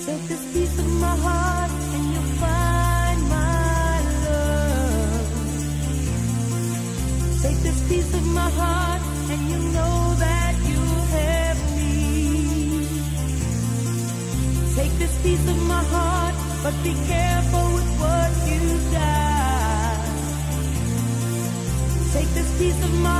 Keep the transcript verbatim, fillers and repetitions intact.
Take this piece of my heart and you'll find my love. Take this piece of my heart and you know that you have me. Take this piece of my heart, but be careful with what you got. Take this piece of my